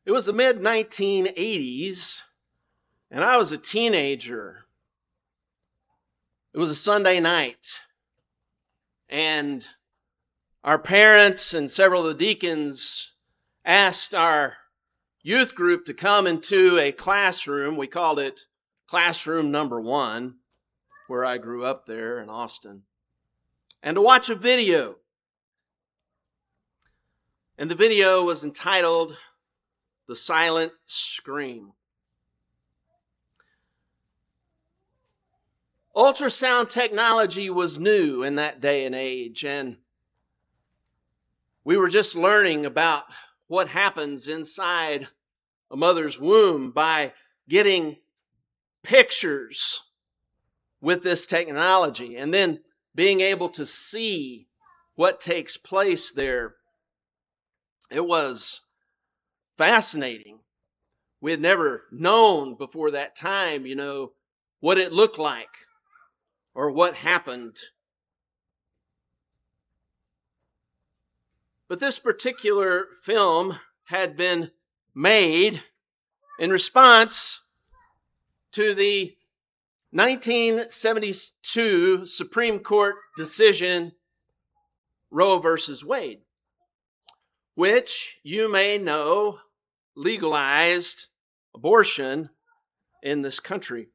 It was the mid-1980s, and I was a teenager. It was a Sunday night, and our parents and several of the deacons asked our youth group to come into a classroom. We called it Classroom Number 1, where I grew up there in Austin, and to watch a video. And the video was entitled The Silent Scream. Ultrasound technology was new in that day and age, and we were just learning about what happens inside a mother's womb by getting pictures with this technology and then being able to see what takes place there. It was fascinating. We had never known before that time, what it looked like or what happened. But this particular film had been made in response to the 1972 Supreme Court decision, Roe versus Wade, which you may know legalized abortion in this country.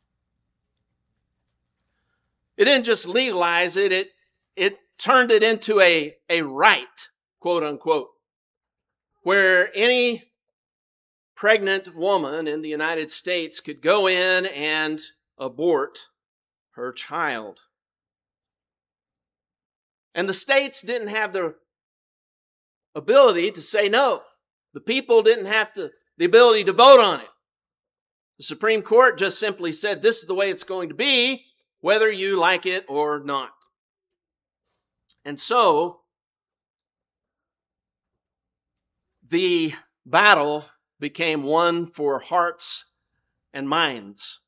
It didn't just legalize it, it turned it into a right, quote unquote, where any pregnant woman in the United States could go in and abort her child. And the states didn't have the ability to say no. The people didn't have the ability to vote on it. The Supreme Court just simply said, this is the way it's going to be, whether you like it or not. And so, the battle became one for hearts and minds.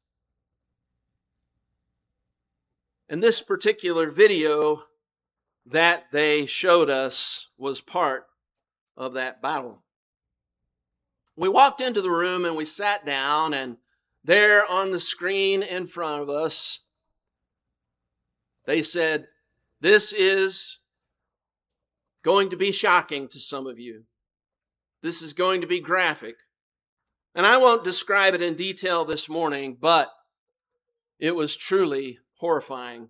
And this particular video that they showed us was part of that battle. We walked into the room and we sat down, and there on the screen in front of us, they said, this is going to be shocking to some of you. This is going to be graphic. And I won't describe it in detail this morning, but it was truly horrifying.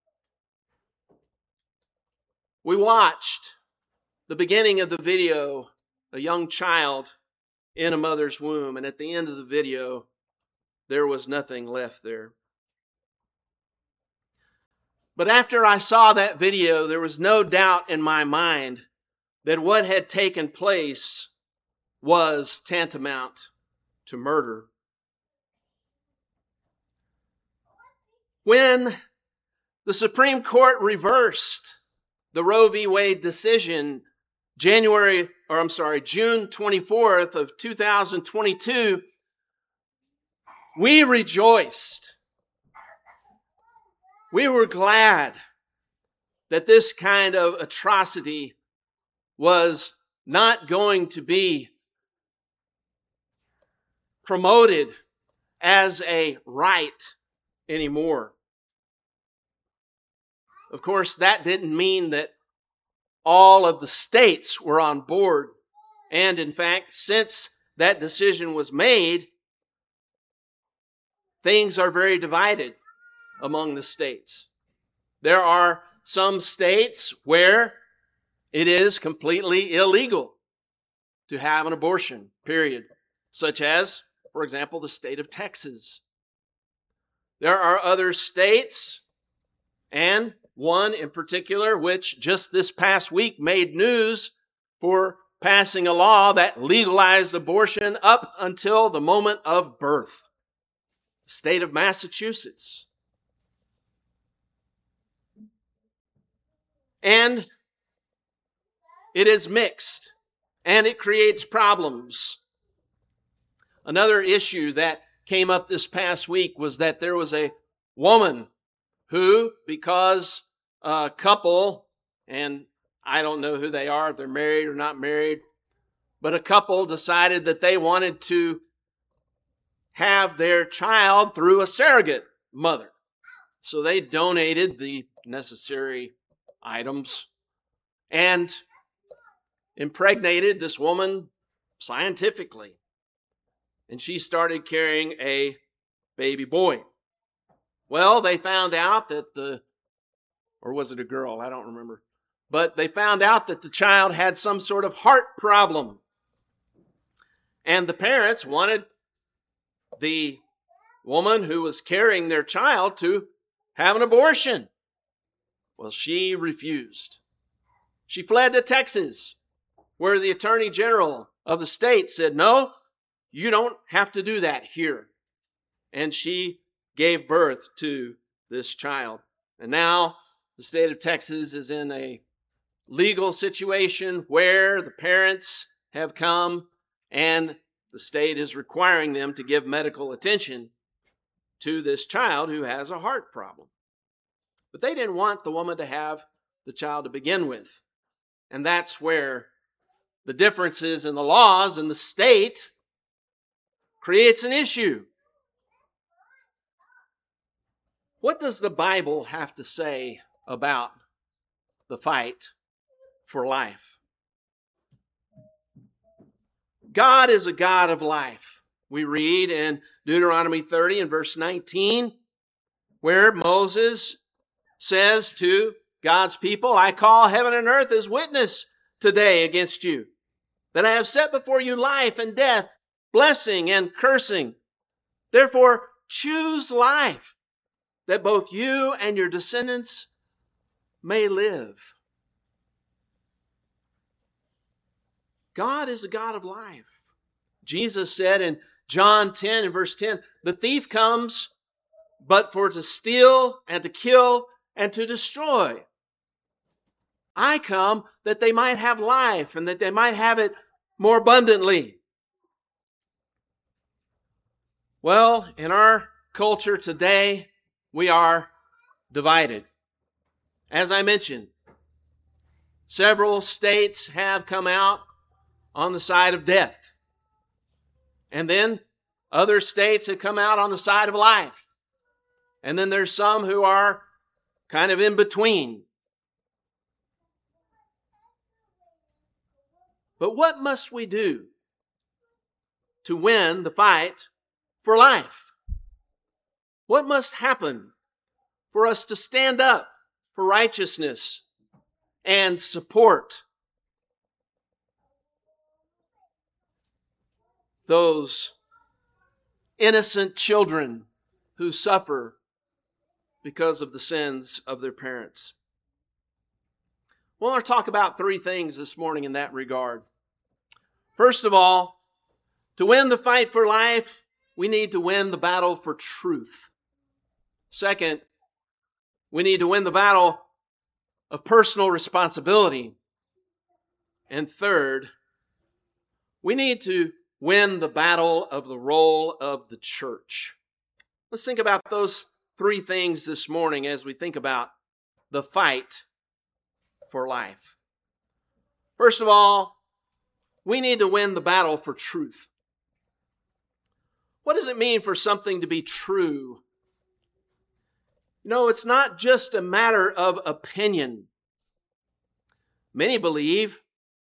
We watched the beginning of the video, a young child in a mother's womb, and at the end of the video, there was nothing left there. But after I saw that video, there was no doubt in my mind that what had taken place was tantamount to murder. When the Supreme Court reversed the Roe v. Wade decision June 24th of 2022, we rejoiced. We were glad that this kind of atrocity was not going to be promoted as a right anymore. Of course, that didn't mean that all of the states were on board. And in fact, since that decision was made, things are very divided among the states. There are some states where it is completely illegal to have an abortion, period. Such as, for example, the state of Texas. There are other states, and one in particular, which just this past week made news for passing a law that legalized abortion up until the moment of birth. The state of Massachusetts. And it is mixed, and it creates problems. Another issue that came up this past week was that there was a woman who, because a couple, and I don't know who they are, if they're married or not married, But a couple decided that they wanted to have their child through a surrogate mother. So they donated the necessary items and impregnated this woman scientifically. And she started carrying a baby boy. Well, they found out that or was it a girl? I don't remember. But they found out that the child had some sort of heart problem. And the parents wanted the woman who was carrying their child to have an abortion. Well, she refused. She fled to Texas, where the Attorney General of the state said, no, you don't have to do that here. And she gave birth to this child. And now the state of Texas is in a legal situation where the parents have come and the state is requiring them to give medical attention to this child who has a heart problem. But they didn't want the woman to have the child to begin with. And that's where the differences in the laws in the state creates an issue. What does the Bible have to say about the fight for life? God is a God of life. We read in Deuteronomy 30 and verse 19, where Moses says to God's people, I call heaven and earth as witness today against you, that I have set before you life and death, blessing and cursing. Therefore, choose life, that both you and your descendants may live. God is a God of life. Jesus said in John 10 and verse 10, the thief comes but for to steal and to kill and to destroy. I come that they might have life and that they might have it more abundantly. Well, in our culture today, we are divided. As I mentioned, several states have come out on the side of death. And then other states have come out on the side of life. And then there's some who are kind of in between. But what must we do to win the fight for life? What must happen for us to stand up for righteousness and support those innocent children who suffer because of the sins of their parents? We want to talk about three things this morning in that regard. First of all, to win the fight for life, we need to win the battle for truth. Second, we need to win the battle of personal responsibility. And third, we need to win the battle of the role of the church. Let's think about those three things this morning as we think about the fight for life. First of all, we need to win the battle for truth. What does it mean for something to be true? No, it's not just a matter of opinion. Many believe,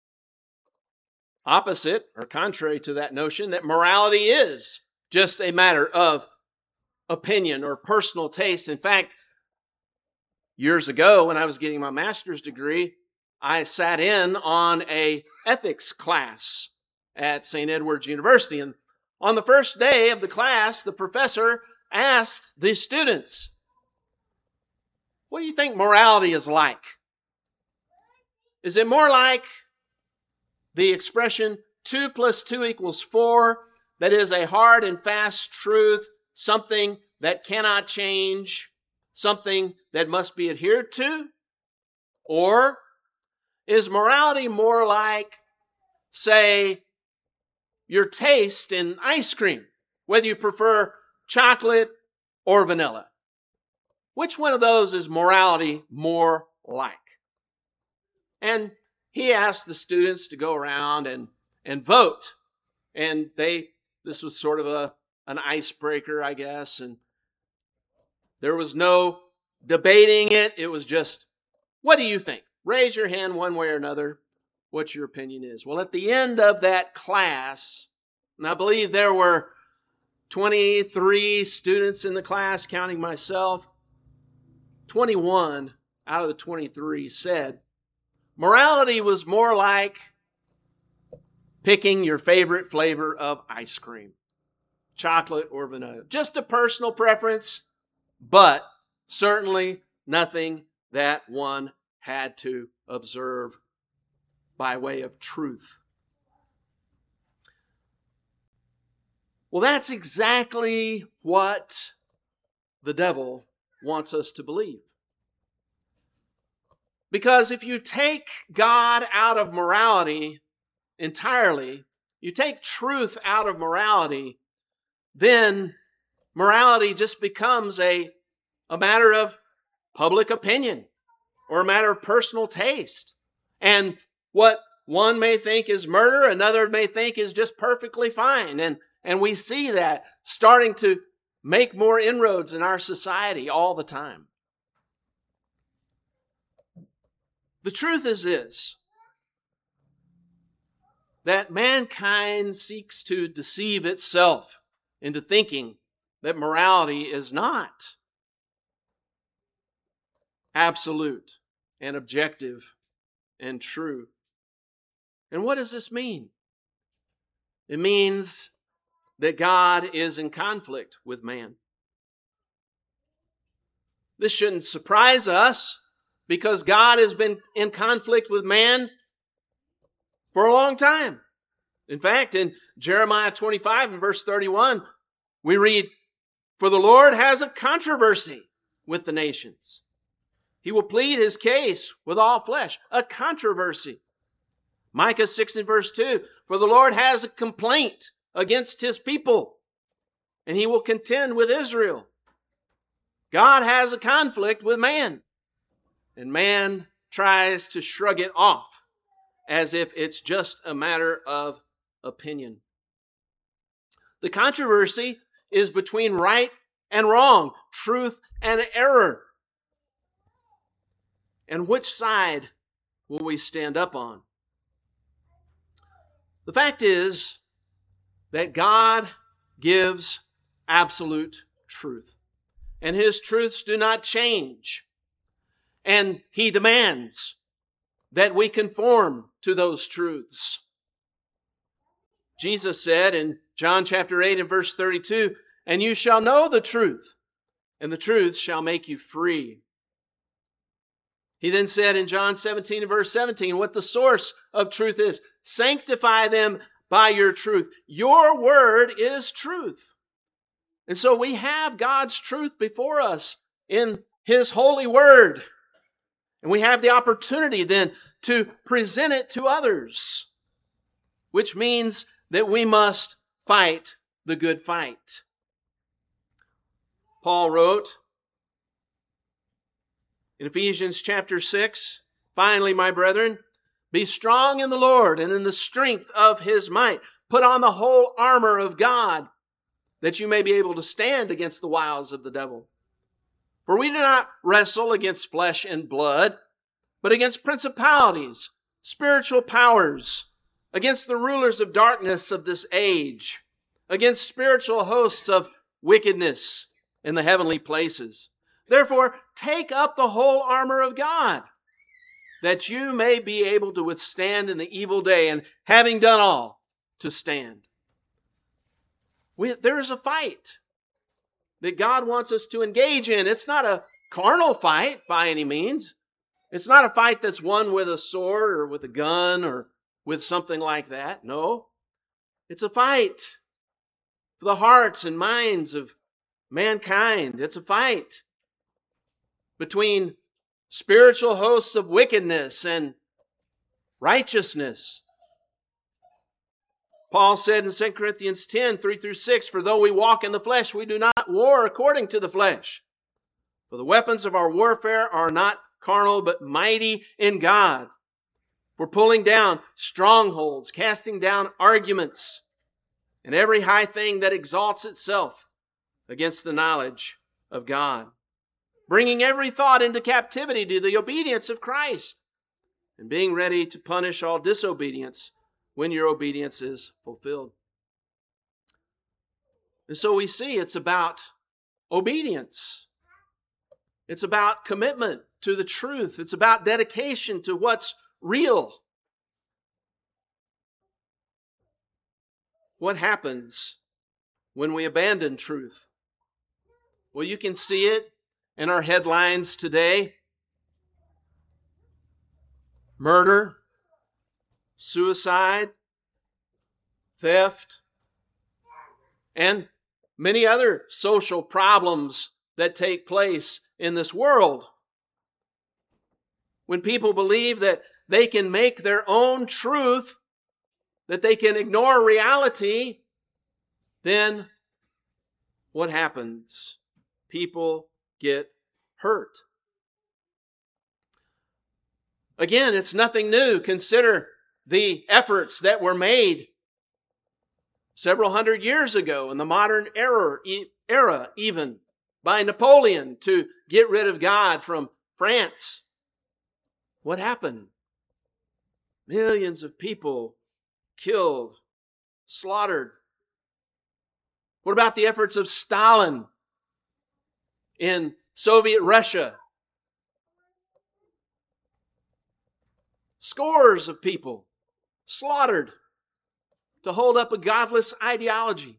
opposite or contrary to that notion, that morality is just a matter of opinion or personal taste. In fact, years ago when I was getting my master's degree, I sat in on an ethics class at St. Edward's University. And on the first day of the class, the professor asked the students, what do you think morality is like? Is it more like the expression 2 + 2 = 4, that is a hard and fast truth, something that cannot change, something that must be adhered to? Or is morality more like, say, your taste in ice cream, whether you prefer chocolate or vanilla? Which one of those is morality more like? And he asked the students to go around and vote. And this was sort of an icebreaker, I guess, and there was no debating it. It was just, what do you think? Raise your hand one way or another, what your opinion is. Well, at the end of that class, and I believe there were 23 students in the class, counting myself, 21 out of the 23 said morality was more like picking your favorite flavor of ice cream, chocolate or vanilla. Just a personal preference, but certainly nothing that one had to observe by way of truth. Well, that's exactly what the devil wants us to believe. Because if you take God out of morality entirely, you take truth out of morality, then morality just becomes a matter of public opinion or a matter of personal taste. And what one may think is murder, another may think is just perfectly fine. And we see that starting to make more inroads in our society all the time. The truth is this, that mankind seeks to deceive itself into thinking that morality is not absolute and objective and true. And what does this mean? It means that God is in conflict with man. This shouldn't surprise us because God has been in conflict with man for a long time. In fact, in Jeremiah 25 and verse 31, we read, "For the Lord has a controversy with the nations. He will plead his case with all flesh." A controversy. Micah 6 and verse 2, "For the Lord has a complaint against his people, and he will contend with Israel." God has a conflict with man, and man tries to shrug it off as if it's just a matter of opinion. The controversy is between right and wrong, truth and error. And which side will we stand up on? The fact is that God gives absolute truth, and his truths do not change. And he demands that we conform to those truths. Jesus said in John chapter 8 and verse 32, "And you shall know the truth, and the truth shall make you free." He then said in John 17 and verse 17, what the source of truth is. "Sanctify them by your truth. Your word is truth." And so we have God's truth before us in his holy word. And we have the opportunity then to present it to others, which means that we must fight the good fight. Paul wrote in Ephesians chapter 6, "Finally, my brethren, be strong in the Lord and in the strength of his might. Put on the whole armor of God, that you may be able to stand against the wiles of the devil. For we do not wrestle against flesh and blood, but against principalities, spiritual powers, against the rulers of darkness of this age, against spiritual hosts of wickedness in the heavenly places. Therefore, take up the whole armor of God, that you may be able to withstand in the evil day, and having done all, to stand." There is a fight that God wants us to engage in. It's not a carnal fight by any means. It's not a fight that's won with a sword or with a gun or with something like that. No. It's a fight for the hearts and minds of mankind. It's a fight between spiritual hosts of wickedness and righteousness. Paul said in 2 Corinthians 10, 3 through 6, "For though we walk in the flesh, we do not war according to the flesh. For the weapons of our warfare are not carnal, but mighty in God for pulling down strongholds, casting down arguments, and every high thing that exalts itself against the knowledge of God, bringing every thought into captivity to the obedience of Christ, and being ready to punish all disobedience when your obedience is fulfilled. And so we see it's about obedience. It's about commitment to the truth. It's about dedication to what's real. What happens when we abandon truth? Well, you can see it in our headlines today. Murder, suicide, theft, and many other social problems that take place in this world. When people believe that they can make their own truth, that they can ignore reality, then what happens? People get hurt. Again, it's nothing new. Consider the efforts that were made several hundred years ago in the modern era even by Napoleon to get rid of God from France. What happened? Millions of people killed, slaughtered. What about the efforts of Stalin in Soviet Russia? Scores of people slaughtered to hold up a godless ideology.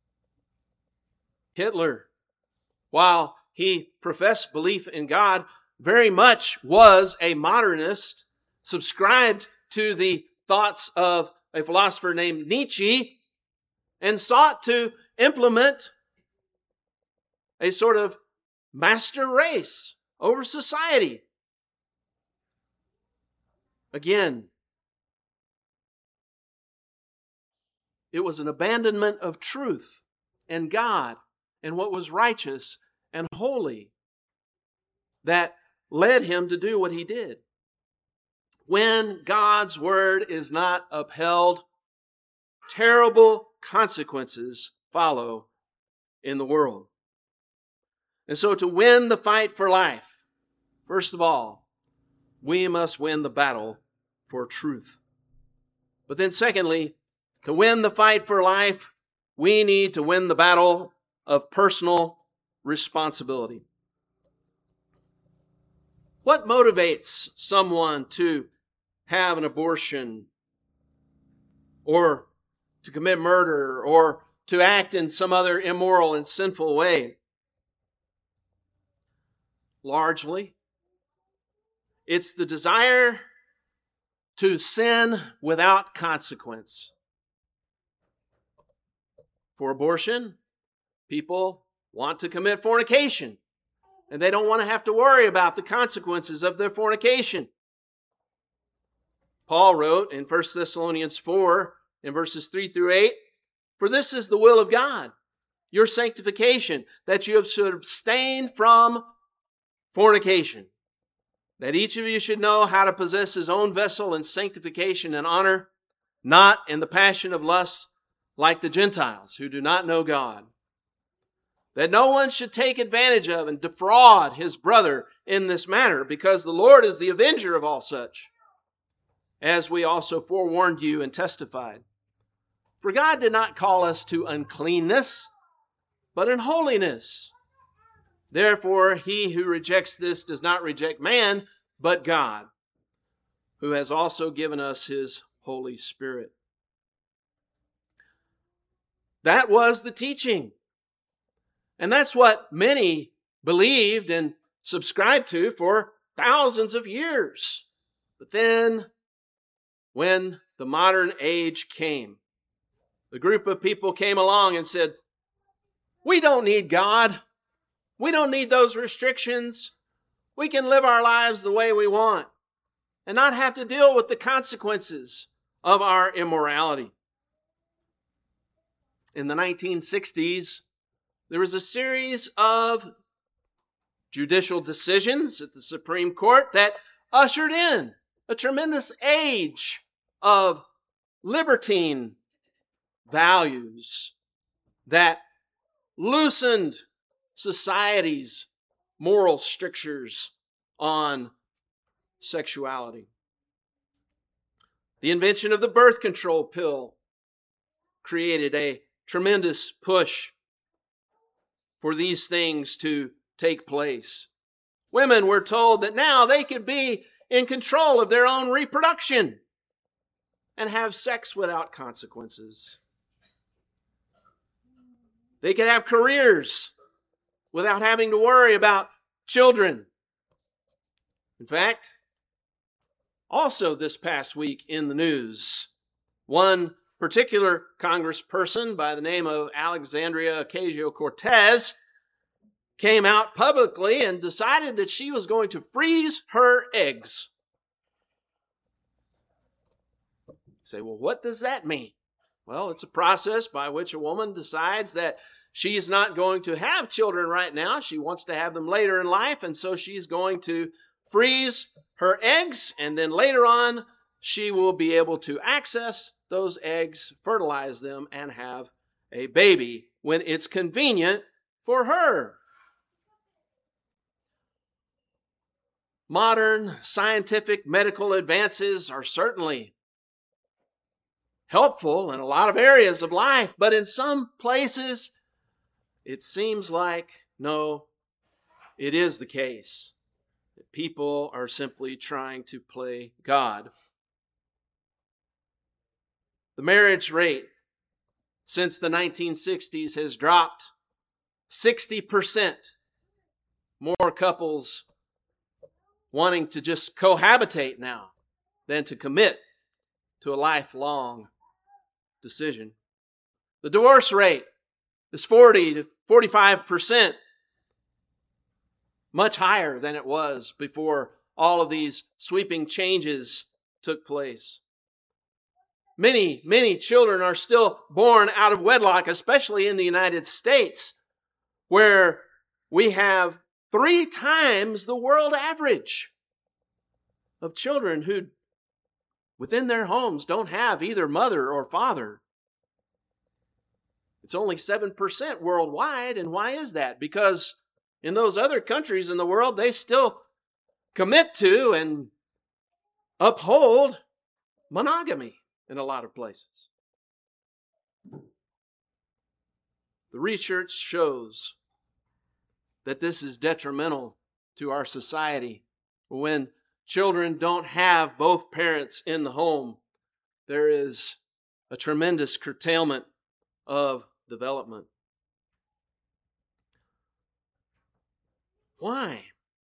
Hitler, while he professed belief in God, very much was a modernist, subscribed to the thoughts of a philosopher named Nietzsche, and sought to implement a sort of master race over society. Again, it was an abandonment of truth and God and what was righteous and holy that led him to do what he did. When God's word is not upheld, terrible consequences follow in the world. And so to win the fight for life, first of all, we must win the battle for truth. But then secondly, to win the fight for life, we need to win the battle of personal responsibility. What motivates someone to have an abortion or to commit murder or to act in some other immoral and sinful way? Largely, it's the desire to sin without consequence. For abortion, people want to commit fornication, and they don't want to have to worry about the consequences of their fornication. Paul wrote in 1 Thessalonians 4, in verses 3 through 8, "For this is the will of God, your sanctification, that you should abstain from fornication, that each of you should know how to possess his own vessel in sanctification and honor, not in the passion of lust like the Gentiles who do not know God, that no one should take advantage of and defraud his brother in this manner, because the Lord is the avenger of all such, as we also forewarned you and testified. For God did not call us to uncleanness, but in holiness. Therefore, he who rejects this does not reject man, but God, who has also given us his Holy Spirit." That was the teaching. And that's what many believed and subscribed to for thousands of years. But then, when the modern age came, the group of people came along and said, "We don't need God. We don't need those restrictions. We can live our lives the way we want and not have to deal with the consequences of our immorality." In the 1960s, there was a series of judicial decisions at the Supreme Court that ushered in a tremendous age of libertine values that loosened society's moral strictures on sexuality. The invention of the birth control pill created a tremendous push for these things to take place. Women were told that now they could be in control of their own reproduction and have sex without consequences. They could have careers without having to worry about children. In fact, also this past week in the news, one particular congressperson by the name of Alexandria Ocasio-Cortez came out publicly and decided that she was going to freeze her eggs. You say, well, what does that mean? Well, it's a process by which a woman decides that she's not going to have children right now. She wants to have them later in life, and so she's going to freeze her eggs, and then later on, she will be able to access those eggs, fertilize them, and have a baby when it's convenient for her. Modern scientific medical advances are certainly helpful in a lot of areas of life, but in some places, it seems like, no, it is the case that people are simply trying to play God. The marriage rate since the 1960s has dropped 60%. More couples wanting to just cohabitate now than to commit to a lifelong decision. The divorce rate is 40 to 45%, much higher than it was before all of these sweeping changes took place. Many, many children are still born out of wedlock, especially in the United States, where we have 3 times the world average of children who, within their homes, don't have either mother or father. It's only 7% worldwide, and why is that? Because in those other countries in the world, they still commit to and uphold monogamy in a lot of places. The research shows that this is detrimental to our society. When children don't have both parents in the home, there is a tremendous curtailment of development. Why?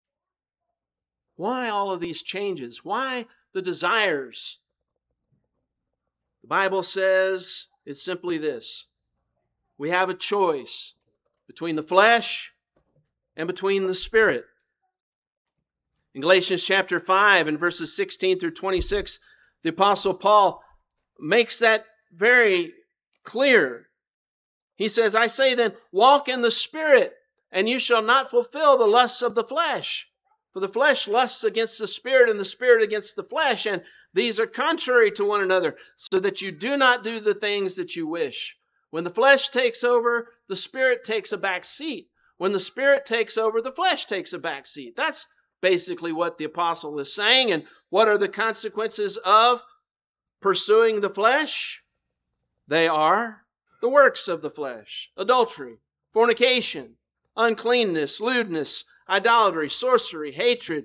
Why all of these changes? Why the desires? The Bible says it's simply this: we have a choice between the flesh and between the Spirit. In Galatians chapter 5 and verses 16 through 26, the Apostle Paul makes that very clear. He says, I say then, walk in the Spirit, and you shall not fulfill the lusts of the flesh. For the flesh lusts against the Spirit, and the Spirit against the flesh, and these are contrary to one another, so that you do not do the things that you wish. When the flesh takes over, the Spirit takes a back seat. When the Spirit takes over, the flesh takes a back seat. That's basically what the apostle is saying. And what are the consequences of pursuing the flesh? They are the works of the flesh: adultery, fornication, uncleanness, lewdness, idolatry, sorcery, hatred,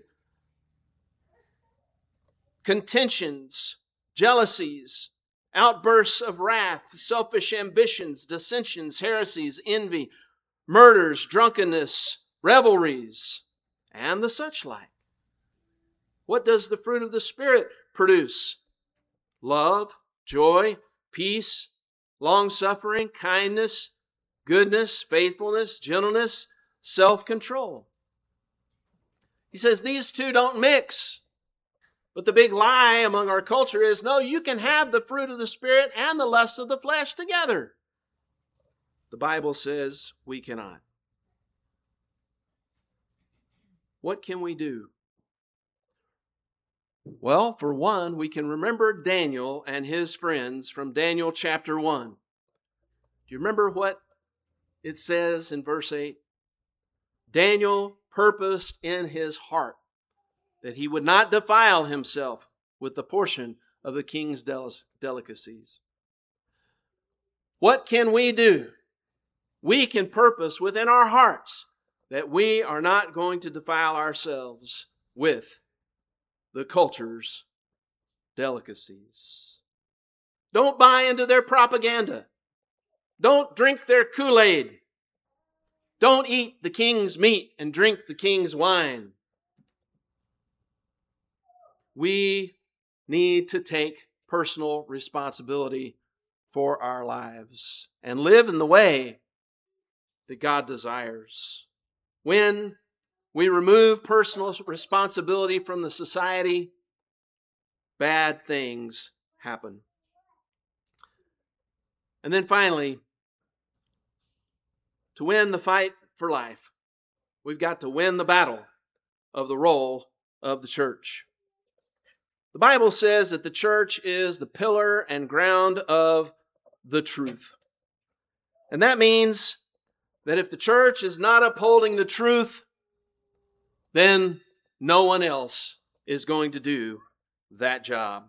contentions, jealousies, outbursts of wrath, selfish ambitions, dissensions, heresies, envy, murders, drunkenness, revelries, and the such like. What does the fruit of the Spirit produce? Love, joy, peace, long-suffering, kindness, goodness, faithfulness, gentleness, self-control. He says these two don't mix. But the big lie among our culture is, no, you can have the fruit of the Spirit and the lust of the flesh together. The Bible says we cannot. What can we do? Well, for one, we can remember Daniel and his friends from Daniel chapter 1. Do you remember what it says in verse 8? Daniel purposed in his heart that he would not defile himself with the portion of the king's delicacies. What can we do? We can purpose within our hearts that we are not going to defile ourselves with the culture's delicacies. Don't buy into their propaganda. Don't drink their Kool-Aid. Don't eat the king's meat and drink the king's wine. We need to take personal responsibility for our lives and live in the way that God desires. When we remove personal responsibility from the society, bad things happen. And then finally, to win the fight for life, we've got to win the battle of the role of the church. The Bible says that the church is the pillar and ground of the truth. And that means that if the church is not upholding the truth, then no one else is going to do that job.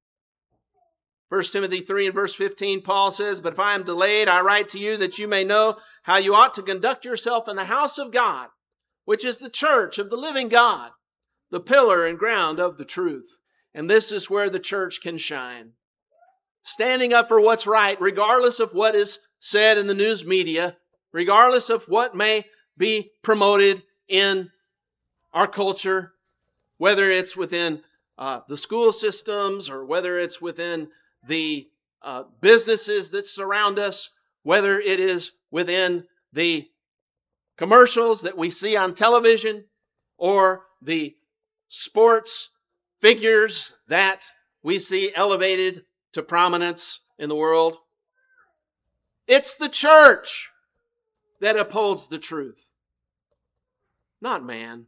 1 Timothy 3 and verse 15, Paul says, "But if I am delayed, I write to you that you may know how you ought to conduct yourself in the house of God, which is the church of the living God, the pillar and ground of the truth." And this is where the church can shine. Standing up for what's right, regardless of what is said in the news media, regardless of what may be promoted in our culture, whether it's within the school systems or whether it's within the businesses that surround us, whether it is within the commercials that we see on television or the sports figures that we see elevated to prominence in the world. It's the church that upholds the truth, not man.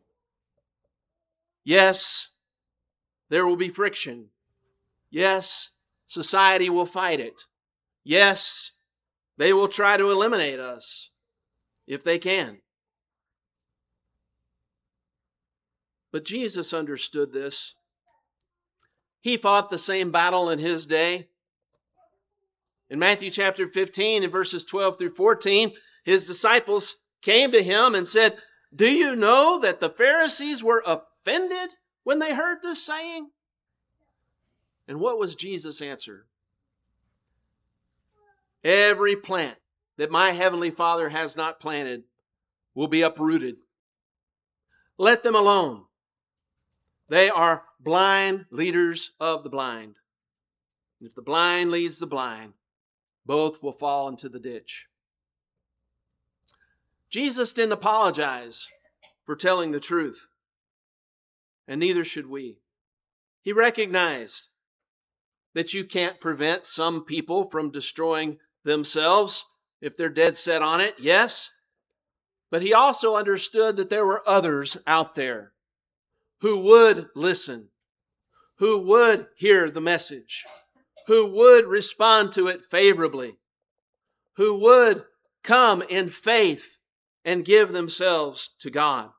Yes, there will be friction. Yes, society will fight it. Yes, they will try to eliminate us if they can. But Jesus understood this. He fought the same battle in his day. In Matthew chapter 15, in verses 12 through 14, his disciples came to him and said, "Do you know that the Pharisees were offended when they heard this saying?" And what was Jesus' answer? "Every plant that my heavenly Father has not planted will be uprooted. Let them alone. They are blind leaders of the blind. And if the blind leads the blind, both will fall into the ditch." Jesus didn't apologize for telling the truth, and neither should we. He recognized that you can't prevent some people from destroying themselves if they're dead set on it, yes. But he also understood that there were others out there who would listen, who would hear the message, who would respond to it favorably, who would come in faith and give themselves to God.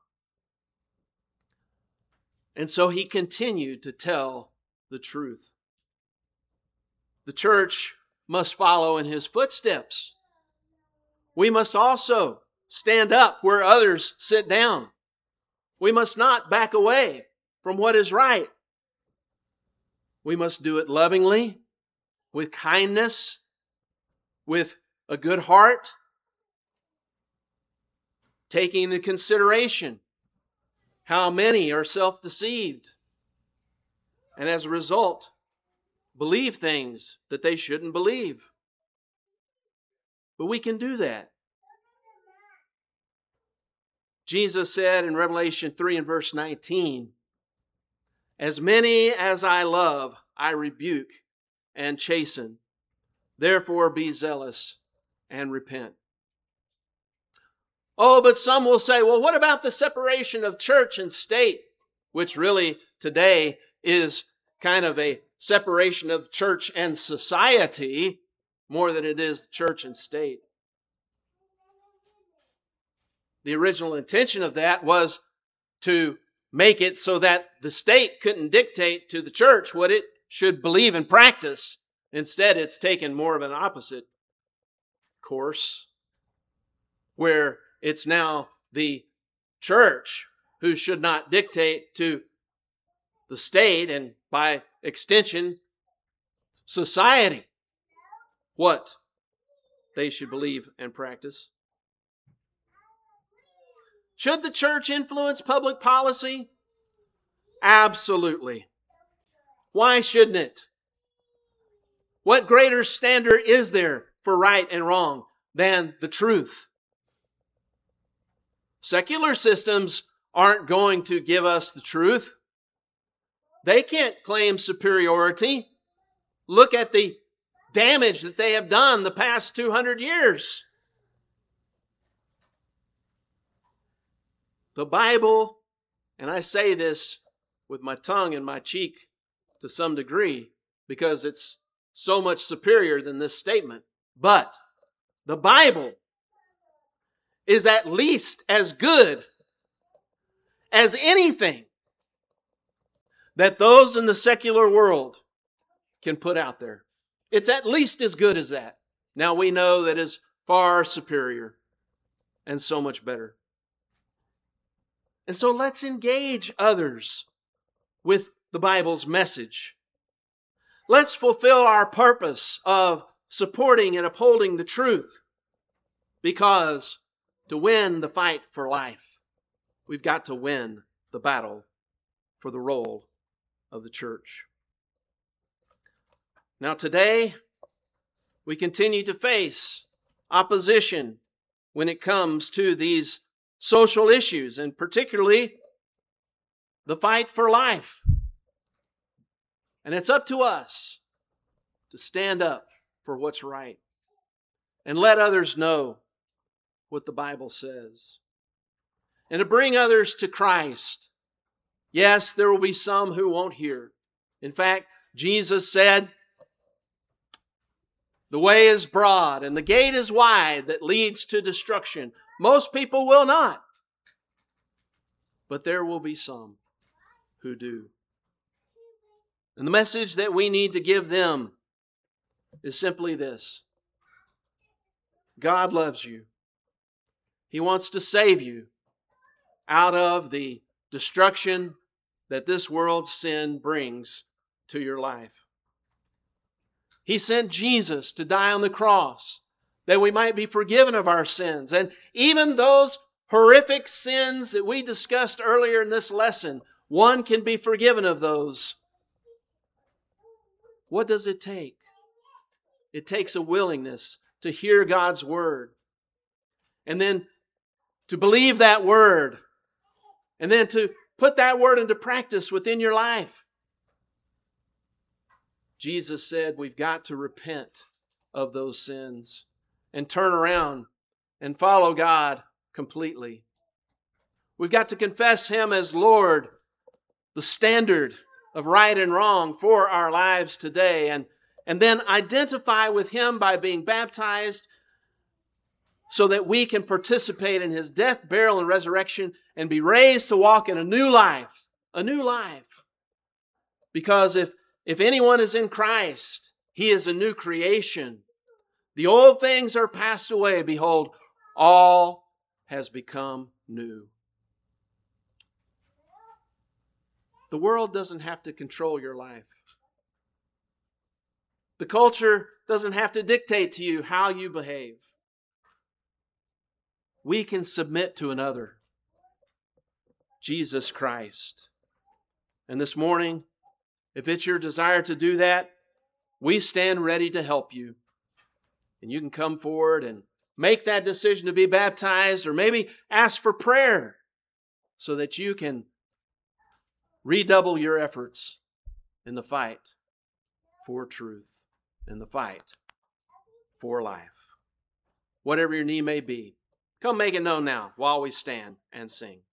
And so he continued to tell the truth. The church must follow in his footsteps. We must also stand up where others sit down. We must not back away from what is right. We must do it lovingly, with kindness, with a good heart, taking into consideration how many are self-deceived and as a result believe things that they shouldn't believe. But we can do that. Jesus said in Revelation 3 and verse 19, "As many as I love, I rebuke and chasten. Therefore be zealous and repent." Oh, but some will say, well, what about the separation of church and state? Which really today is kind of a separation of church and society more than it is church and state. The original intention of that was to make it so that the state couldn't dictate to the church what it should believe and practice. Instead, it's taken more of an opposite course, where it's now the church who should not dictate to the state, and by extension, society, what they should believe and practice. Should the church influence public policy? Absolutely. Why shouldn't it? What greater standard is there for right and wrong than the truth? Secular systems aren't going to give us the truth. They can't claim superiority. Look at the damage that they have done the past 200 years. The Bible, and I say this with my tongue in my cheek to some degree because it's so much superior than this statement, but the Bible is at least as good as anything that those in the secular world can put out there. It's at least as good as that. Now we know that is far superior and so much better. And so let's engage others with the Bible's message. Let's fulfill our purpose of supporting and upholding the truth, because to win the fight for life, we've got to win the battle for the role of the church. Now today, we continue to face opposition when it comes to these social issues, and particularly the fight for life. And it's up to us to stand up for what's right and let others know what the Bible says, and to bring others to Christ. Yes, there will be some who won't hear. In fact, Jesus said, "The way is broad and the gate is wide that leads to destruction. Most people will not, but there will be some who do." And the message that we need to give them is simply this: God loves you. He wants to save you out of the destruction that this world's sin brings to your life. He sent Jesus to die on the cross that we might be forgiven of our sins. And even those horrific sins that we discussed earlier in this lesson, one can be forgiven of those. What does it take? It takes a willingness to hear God's word, and then to believe that word, and then to put that word into practice within your life. Jesus said we've got to repent of those sins and turn around and follow God completely. We've got to confess Him as Lord, the standard of right and wrong for our lives today, and then identify with Him by being baptized so that we can participate in His death, burial, and resurrection and be raised to walk in a new life. A new life. Because if anyone is in Christ, he is a new creation. The old things are passed away. Behold, all has become new. The world doesn't have to control your life. The culture doesn't have to dictate to you how you behave. We can submit to another, Jesus Christ. And this morning, if it's your desire to do that, we stand ready to help you. And you can come forward and make that decision to be baptized, or maybe ask for prayer so that you can redouble your efforts in the fight for truth, in the fight for life. Whatever your need may be, come make it known now while we stand and sing.